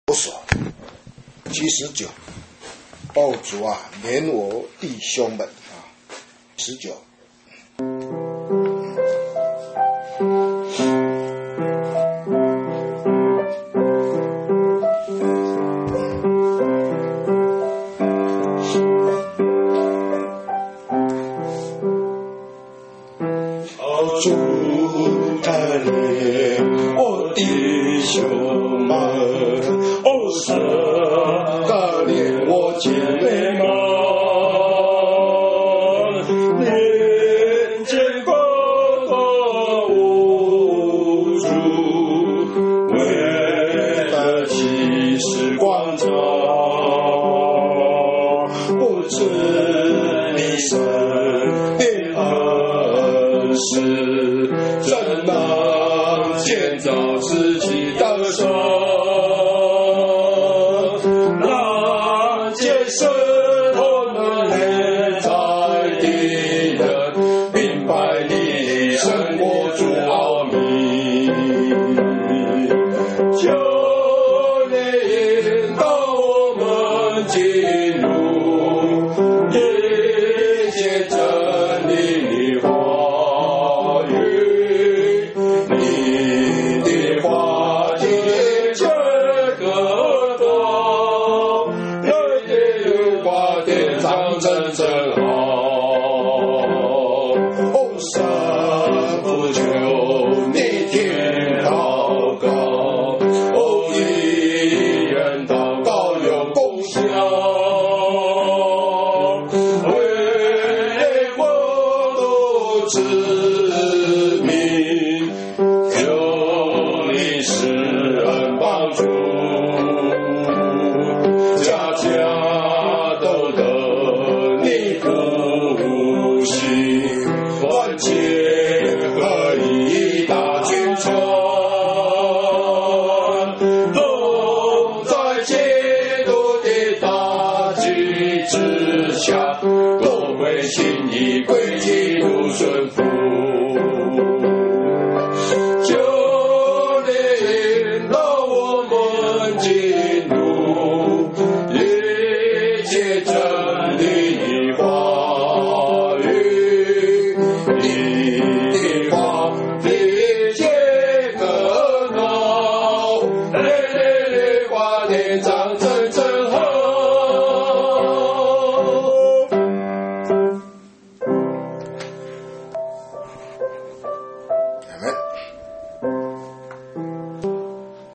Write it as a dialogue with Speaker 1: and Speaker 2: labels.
Speaker 1: 不说79，哦主啊，怜我弟兄们啊，19。主带领我弟兄们，哦神带领我姐妹们，连接过无助，为了启示光照，不知你神的恩是怎能建造自己的身？那解释我们内在的人，明白你生活主奥秘，求你引导我们进入理解真理的话语，你的话题这个多，你的话题长真好。哦，神父求你听祷告，哦，一人祷告有功效。之名，求你施恩帮助，家家都得你福气，团结合一大军团，都在基督的大旗之下，都会心意归基督顺服。求你引导我们进入理解真理的话语，你的话理解更高，你的话题长